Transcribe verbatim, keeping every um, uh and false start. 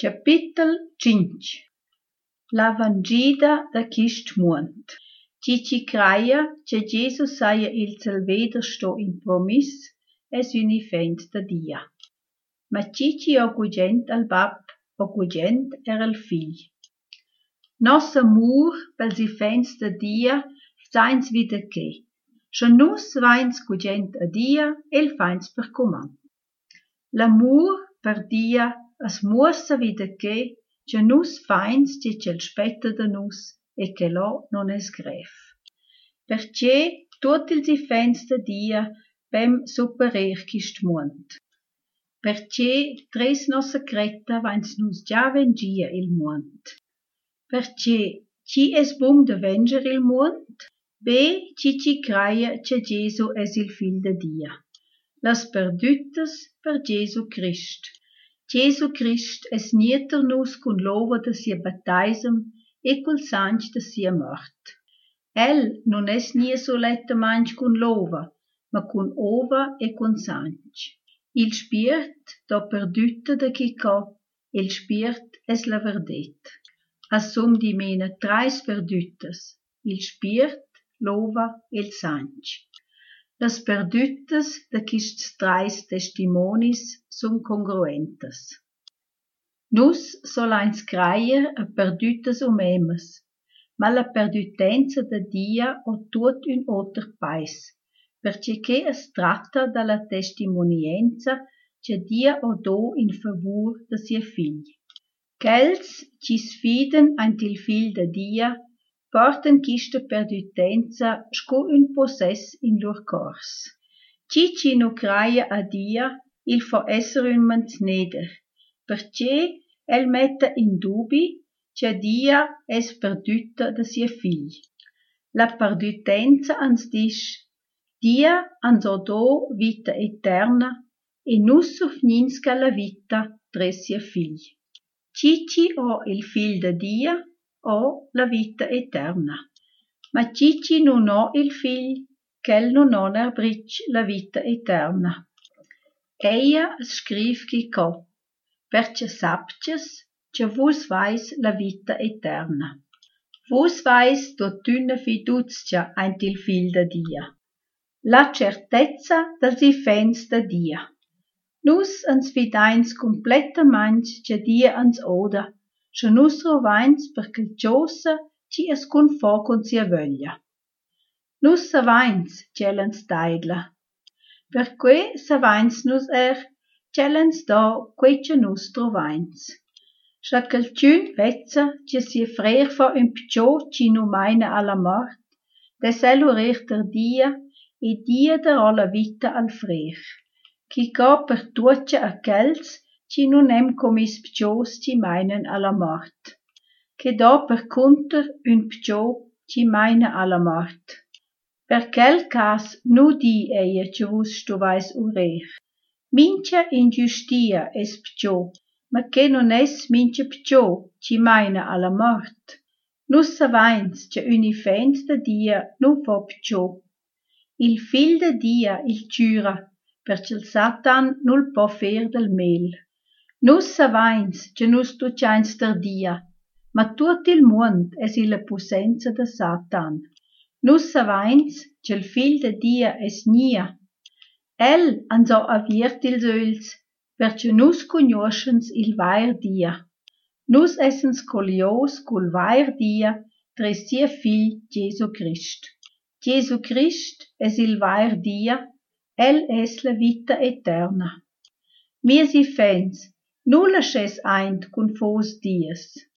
Capitel cinque. La vangida da chist munt. Chi ci creia che Gesù saia il salveder sto in promis es unifent da dia. Ma chi ci occugent al bab, occugent era il figl. Nos amur pels ifents da dia sains vida che. Sche nus vains cugent a dia el fains per comand. L'amur per dia as muossa vida che che nus fains che cel spetta da nus e che lo non es gref. Perché tutti ils ifents da dia pem superer chist munt. Perché tres nossa creta vains nus già vengia il munt. Perché chi es bum de venger il munt? Be chi ci creia che Gesù es il fil da dia. Las perdüttes per Gesù Christ. Gesù Christ es nieter nus cun lova da sia baptaisem e cul sanch da sia mort. El non es nie soletta manch cun lova, ma cun ova e cun sanch. Il spirt da perdütta da chi co, il spirt es la verdet. Assum di mena trais perdüttes, il spirt, l'ova e il sanch. Las perdüttes da quists trais testimonis sun congruentes. Nus solains creier a perdüttes umemes, ma la perdütenza da dia o tut un oter pais, perché che es tratta dalla testimonienza che dia o do in favur da sia figl. Chels ci sfiden ant il fil da dia porten quista perdütenza sco un possess in lur cors. Chi ci no creia a dia, il fa esser un manzneder, perché el metta in dubi che dia es perdütta da sia figl. La perdütenza ans disch, dia ans o do vita eterna, e nus sufninsca la vita tre sia figl. Chi ci o il fil da dia, o la vita eterna. Ma Cici non ho il figl, ch'el non on erbric la vita eterna. Eia scriv chi co, perché sapches, che vus vais la vita eterna. Vus vais tot una fiduzia ant il fil da dia. La certezza dels ifents da dia. Nus ans fidains completamaing che dia ans oda, che nus rovains per quel giosa ci es cun fo con sia vöglia. Nus savains c'ellens taidla. Perque savains nus er c'ellens do quei che nus trovains. Scha calciun vezza che sia frer fa un picciò ci nu maina alla mort, des elurer ter dia e dia darò la vita al frer. Chi ca per tuoce a chels ci nun em comis piccios ci meinen alla mort. Che da per conter un piccio ci meina alla mort. Per quel cas nu di eia che vus stuvais urer. Mincha ingiustia es piccio, ma che non es mincha piccio ci meina alla mort. Nus savains che unifent da dia nu fa piccio. Il fil da dia il ciura, perché il Satan nul po fer del mel. Nus savains che nus tucciains ter dia, ma tut il mund es illa pussenza da Satan. Nus savains che il fil da dia es nia. El ans ha aviert ils öls, perché nus cognoscens il vair dia. Nus essens colios col vair dia tre sia fil Gesù Christ. Gesù Christ es il vair dia, el es la vita eterna. Miesi fens, nulla sches eint cun fos dies.